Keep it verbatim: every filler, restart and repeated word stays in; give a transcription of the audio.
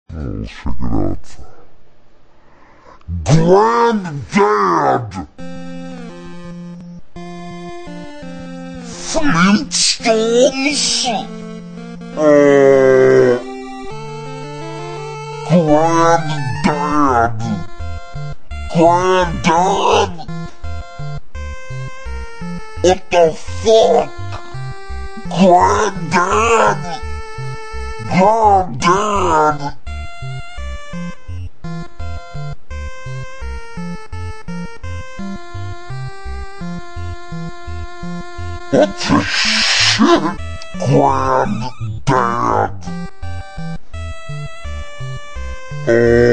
Oh, check it out. Granddad! Flintstones! Oh, Granddad! Granddad! What the fuck? Granddad! Granddad! What the shit? Granddad! Oh.